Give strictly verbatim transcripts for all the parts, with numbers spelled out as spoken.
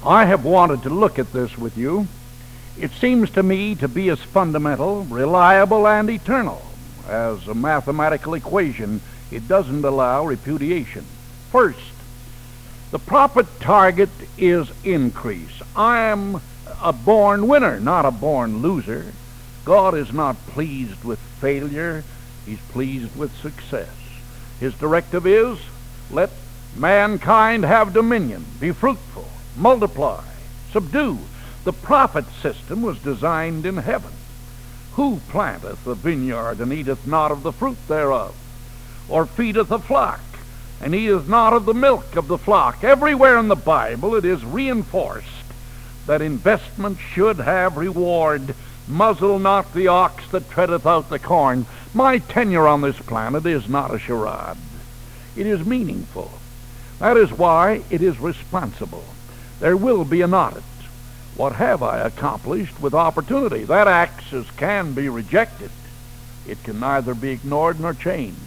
I have wanted to look at this with you. It seems to me to be as fundamental, reliable, and eternal as a mathematical equation. It doesn't allow repudiation. First, the profit target is increase. I am a born winner, not a born loser. God is not pleased with failure. He's pleased with success. His directive is, let mankind have dominion, be fruitful, multiply, subdue. The profit system was designed in heaven. Who planteth a vineyard and eateth not of the fruit thereof? Or feedeth a flock and eateth not of the milk of the flock? Everywhere in the Bible it is reinforced that investment should have reward. Muzzle not the ox that treadeth out the corn. My tenure on this planet is not a charade. It is meaningful. That is why it is responsible. There will be an audit. What have I accomplished with opportunity? That axis can be rejected. It can neither be ignored nor changed.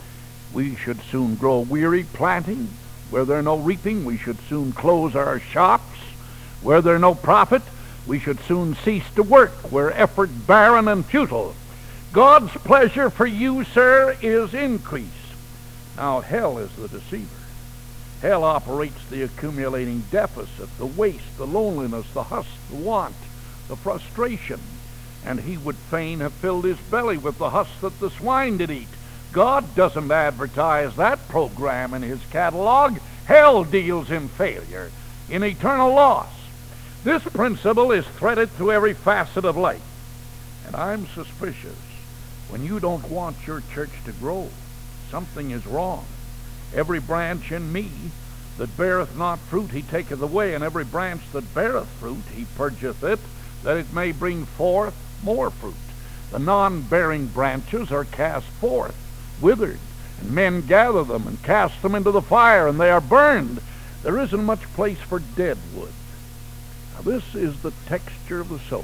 We should soon grow weary planting. Where there no reaping, we should soon close our shops. Where there no profit, we should soon cease to work. Where effort barren and futile. God's pleasure for you, sir, is increase. Now, hell is the deceiver. Hell operates the accumulating deficit, the waste, the loneliness, the husk, the want, the frustration. And he would fain have filled his belly with the husk that the swine did eat. God doesn't advertise that program in his catalog. Hell deals in failure, in eternal loss. This principle is threaded through every facet of life. And I'm suspicious when you don't want your church to grow. Something is wrong. Every branch in me that beareth not fruit he taketh away, and every branch that beareth fruit he purgeth it, that it may bring forth more fruit. The non-bearing branches are cast forth, withered, and men gather them and cast them into the fire, and they are burned. There isn't much place for dead wood. Now this is the texture of the soul.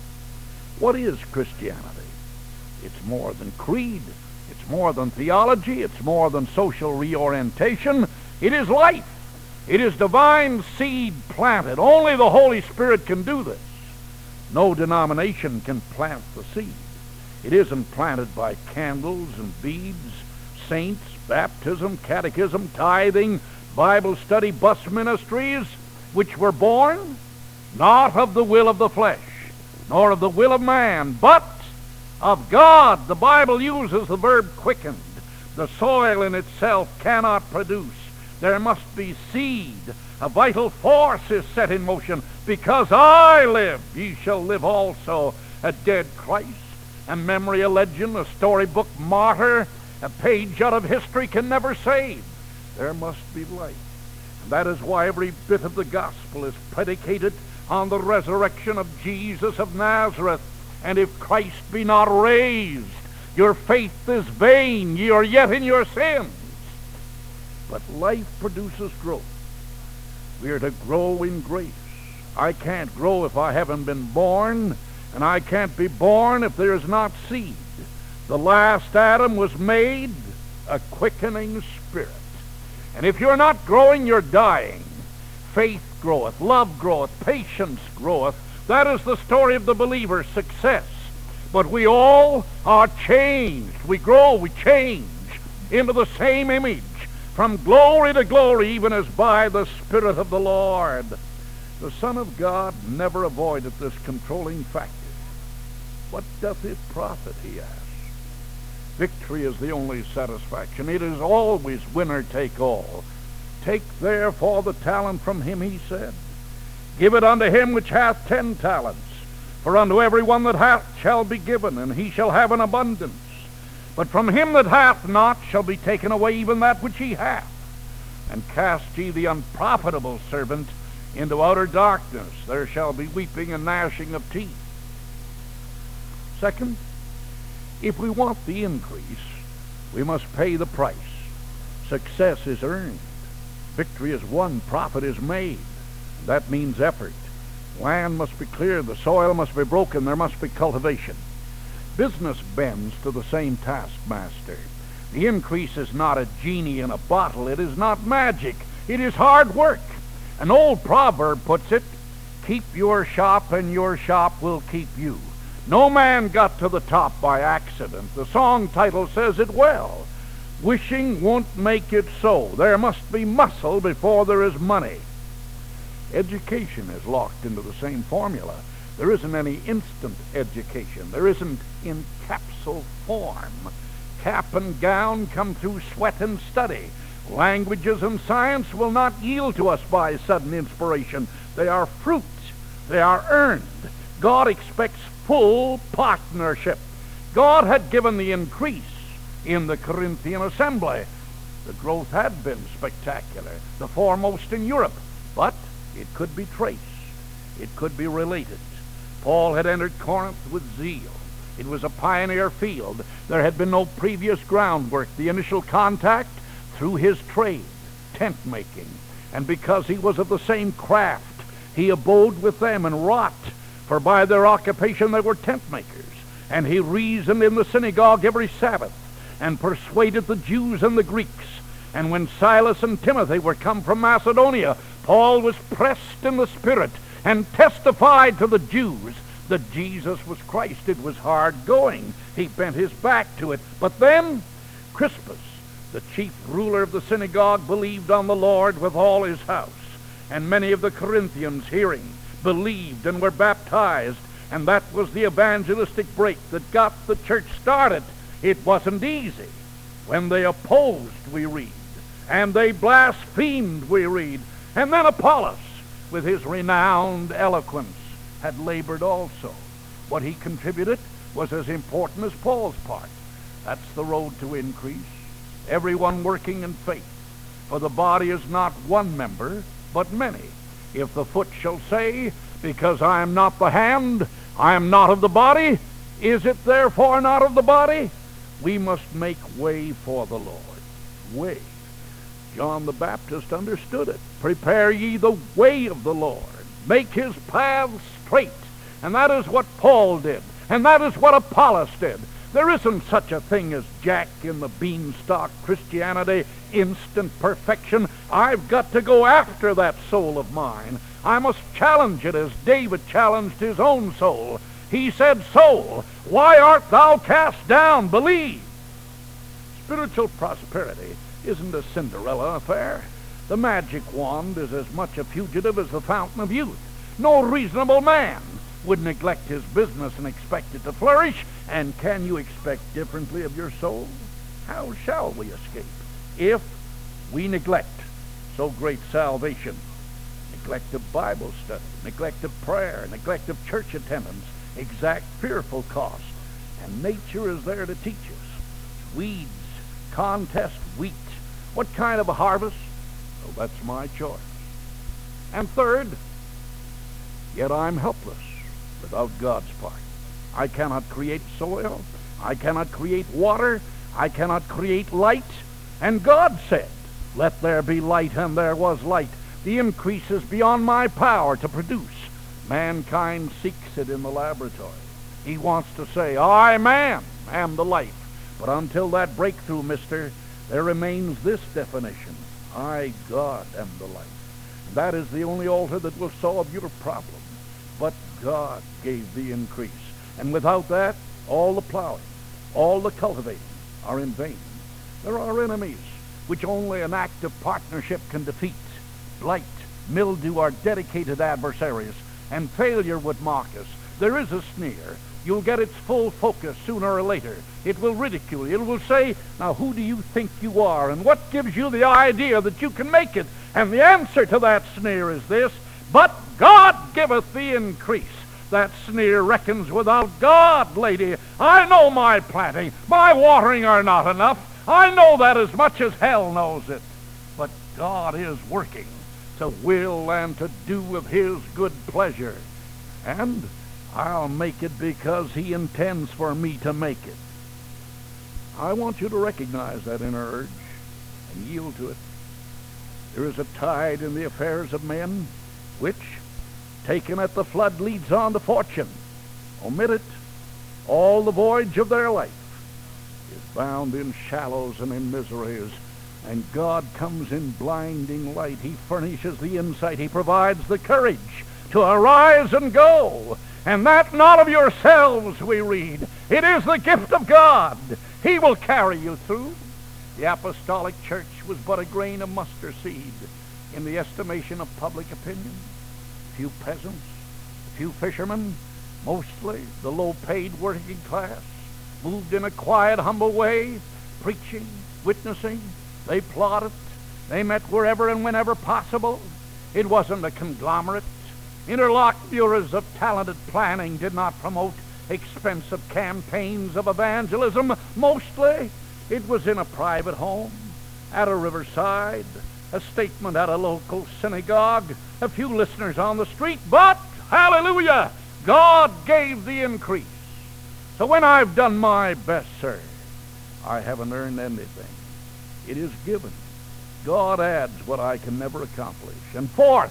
What is Christianity? It's more than creed. It's more than theology. It's more than social reorientation. It is life. It is divine seed planted. Only the Holy Spirit can do this. No denomination can plant the seed. It isn't planted by candles and beads, saints, baptism, catechism, tithing, Bible study, bus ministries, which were born not of the will of the flesh, nor of the will of man, but of God. The Bible uses the verb quickened. The soil in itself cannot produce. There must be seed. A vital force is set in motion. Because I live, ye shall live also. A dead Christ, a memory, a legend, a storybook martyr, a page out of history can never save. There must be life. And that is why every bit of the gospel is predicated on the resurrection of Jesus of Nazareth. And if Christ be not raised, your faith is vain. Ye are yet in your sins. But life produces growth. We are to grow in grace. I can't grow if I haven't been born, and I can't be born if there is not seed. The last Adam was made a quickening spirit. And if you're not growing, you're dying. Faith groweth, love groweth, patience groweth. That is the story of the believer's success. But we all are changed. We grow, we change into the same image, from glory to glory, even as by the Spirit of the Lord. The Son of God never avoided this controlling factor. What doth it profit, he asks. Victory is the only satisfaction. It is always winner take all. Take therefore the talent from him, he said. Give it unto him which hath ten talents. For unto every one that hath shall be given, and he shall have an abundance. But from him that hath not shall be taken away even that which he hath. And cast ye the unprofitable servant into outer darkness. There shall be weeping and gnashing of teeth. Second, if we want the increase, we must pay the price. Success is earned. Victory is won. Profit is made. That means effort. Land must be cleared. The soil must be broken. There must be cultivation. Business bends to the same taskmaster. The increase is not a genie in a bottle. It is not magic. It is hard work. An old proverb puts it, keep your shop and your shop will keep you. No man got to the top by accident. The song title says it well. Wishing won't make it so. There must be muscle before there is money. Education is locked into the same formula. There isn't any instant education. There isn't in capsule form. Cap and gown come through sweat and study. Languages and science will not yield to us by sudden inspiration. They are fruit. They are earned. God expects full partnership. God had given the increase in the Corinthian assembly. The growth had been spectacular, the foremost in Europe, but it could be traced. It could be related. Paul had entered Corinth with zeal. It was a pioneer field. There had been no previous groundwork. The initial contact through his trade, tent making. And because he was of the same craft, he abode with them and wrought. For by their occupation they were tent makers. And he reasoned in the synagogue every Sabbath, and persuaded the Jews and the Greeks. And when Silas and Timothy were come from Macedonia, Paul was pressed in the Spirit, and testified to the Jews that Jesus was Christ. It was hard going. He bent his back to it. But then Crispus, the chief ruler of the synagogue, believed on the Lord with all his house. And many of the Corinthians, hearing, believed and were baptized. And that was the evangelistic break that got the church started. It wasn't easy. When they opposed, we read, and they blasphemed, we read. And then Apollos, with his renowned eloquence, had labored also. What he contributed was as important as Paul's part. That's the road to increase. Everyone working in faith. For the body is not one member, but many. If the foot shall say, because I am not the hand, I am not of the body, is it therefore not of the body? We must make way for the Lord. Way. John the Baptist understood it. Prepare ye the way of the Lord. Make his paths straight. And that is what Paul did. And that is what Apollos did. There isn't such a thing as Jack in the beanstalk Christianity, instant perfection. I've got to go after that soul of mine. I must challenge it as David challenged his own soul. He said, soul, why art thou cast down? Believe. Spiritual prosperity isn't a Cinderella affair. The magic wand is as much a fugitive as the fountain of youth. No reasonable man would neglect his business and expect it to flourish. And can you expect differently of your soul? How shall we escape if we neglect so great salvation? Neglect of Bible study, neglect of prayer, neglect of church attendance, exact fearful cost. And nature is there to teach us. Weeds contest wheat. What kind of a harvest? Well, that's my choice. And third, yet I'm helpless without God's part. I cannot create soil. I cannot create water. I cannot create light. And God said, let there be light, and there was light. The increase is beyond my power to produce. Mankind seeks it in the laboratory. He wants to say, I, man, am the life. But until that breakthrough, mister, there remains this definition. I, God, am the life. That is the only altar that will solve your problem. But God gave the increase. And without that, all the plowing, all the cultivating are in vain. There are enemies which only an act of partnership can defeat. Blight, mildew are dedicated adversaries, and failure would mock us. There is a sneer. You'll get its full focus sooner or later. It will ridicule you. It will say, now who do you think you are? And what gives you the idea that you can make it? And the answer to that sneer is this, but God giveth the increase. That sneer reckons without God, lady. I know my planting, my watering are not enough. I know that as much as hell knows it. But God is working to will and to do of his good pleasure. And I'll make it because he intends for me to make it. I want you to recognize that inner urge and yield to it. There is a tide in the affairs of men which, taken at the flood, leads on to fortune. Omit it, all the voyage of their life is bound in shallows and in miseries, And God comes in blinding light. He furnishes the insight. He provides the courage to arise and go. And that not of yourselves, we read. It is the gift of God. He will carry you through. The apostolic church was but a grain of mustard seed in the estimation of public opinion. A few peasants, a few fishermen, mostly the low-paid working class, moved in a quiet, humble way, preaching, witnessing. They plotted. They met wherever and whenever possible. It wasn't a conglomerate. Interlocked bureaus of talented planning did not promote expensive campaigns of evangelism. Mostly, it was in a private home, at a riverside, a statement at a local synagogue, a few listeners on the street. But, hallelujah, God gave the increase. So when I've done my best, sir, I haven't earned anything. It is given. God adds what I can never accomplish. And fourth,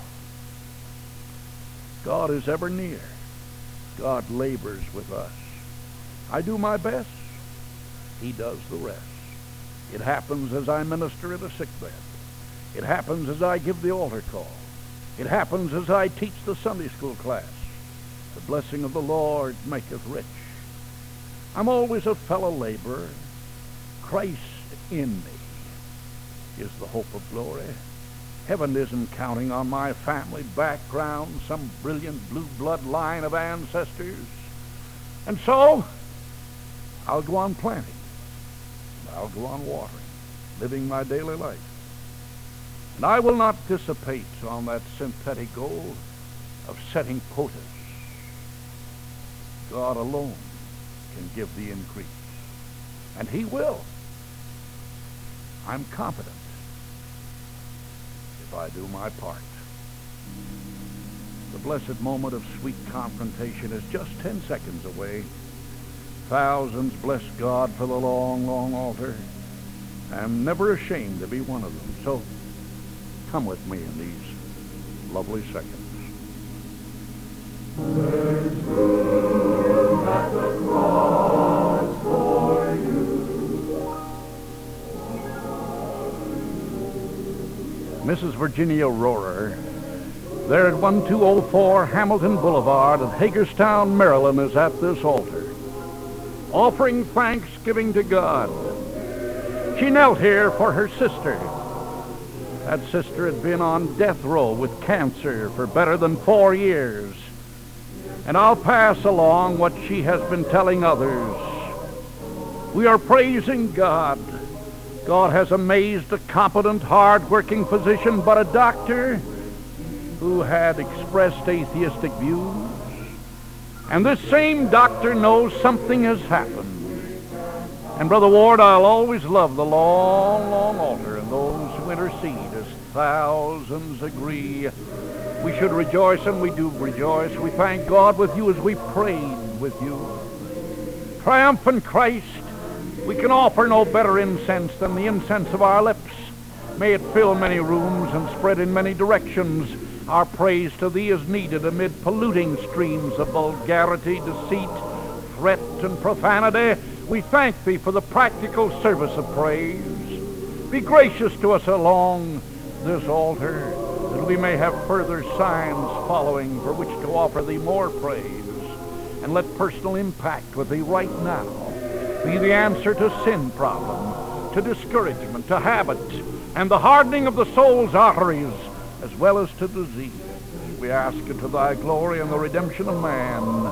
God is ever near. God labors with us. I do my best. He does the rest. It happens as I minister at a sickbed. It happens as I give the altar call. It happens as I teach the Sunday school class. The blessing of the Lord maketh rich. I'm always a fellow laborer. Christ in me is the hope of glory. Heaven isn't counting on my family background, some brilliant blue blood line of ancestors. And so, I'll go on planting. I'll go on watering, living my daily life. And I will not dissipate on that synthetic goal of setting quotas. God alone can give the increase. And He will. I'm confident if I do my part. The blessed moment of sweet confrontation is just ten seconds away. Thousands bless God for the long, long altar. I'm never ashamed to be one of them. So come with me in these lovely seconds. There's room at the cross for you. Missus Virginia Rohrer, there at twelve oh four Hamilton Boulevard at Hagerstown, Maryland, is at this altar, offering thanksgiving to God. She knelt here for her sister. That sister had been on death row with cancer for better than four years. And I'll pass along what she has been telling others. We are praising God. God has amazed a competent, hard-working physician, but a doctor who had expressed atheistic views. And this same doctor knows something has happened. And Brother Ward, I'll always love the long, long altar and those who intercede as thousands agree. We should rejoice, and we do rejoice. We thank God with you as we prayed with you. Triumphant Christ, we can offer no better incense than the incense of our lips. May it fill many rooms and spread in many directions. Our praise to thee is needed amid polluting streams of vulgarity, deceit, threat, and profanity. We thank thee for the practical service of praise. Be gracious to us along this altar, that we may have further signs following for which to offer thee more praise. And let personal impact with thee right now be the answer to sin problem, to discouragement, to habit, and the hardening of the soul's arteries, as well as to disease. We ask it to thy glory and the redemption of man.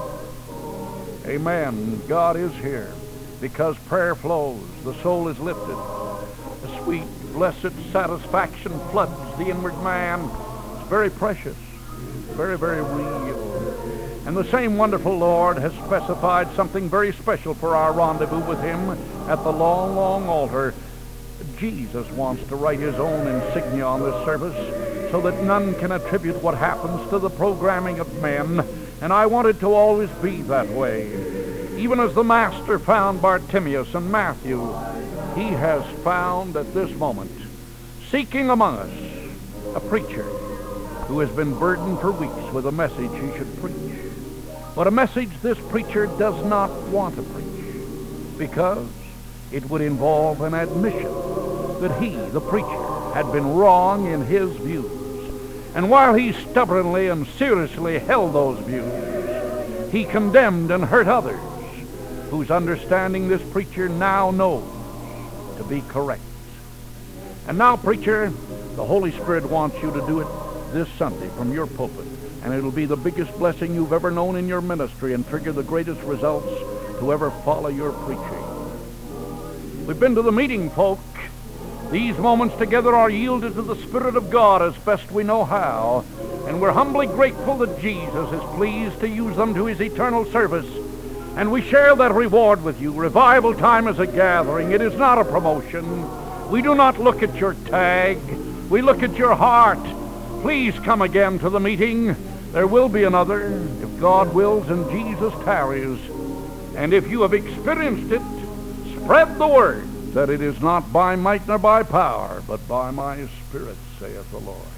Amen. God is here. Because prayer flows, the soul is lifted. A sweet, blessed satisfaction floods the inward man. It's very precious, very, very real. And the same wonderful Lord has specified something very special for our rendezvous with Him at the long, long altar. Jesus wants to write His own insignia on this service so that none can attribute what happens to the programming of men. And I want it to always be that way. Even as the Master found Bartimaeus and Matthew, He has found at this moment, seeking among us, a preacher who has been burdened for weeks with a message he should preach. But a message this preacher does not want to preach, because it would involve an admission that he, the preacher, had been wrong in his views. And while he stubbornly and seriously held those views, he condemned and hurt others whose understanding this preacher now knows to be correct. And now, preacher, the Holy Spirit wants you to do it this Sunday from your pulpit, and it'll be the biggest blessing you've ever known in your ministry and trigger the greatest results to ever follow your preaching. We've been to the meeting, folk. These moments together are yielded to the Spirit of God as best we know how, and we're humbly grateful that Jesus is pleased to use them to his eternal service, and we share that reward with you. Revival time is a gathering. It is not a promotion. We do not look at your tag. We look at your heart. Please come again to the meeting. There will be another, if God wills and Jesus tarries. And if you have experienced it, spread the word that it is not by might nor by power, but by my Spirit, saith the Lord.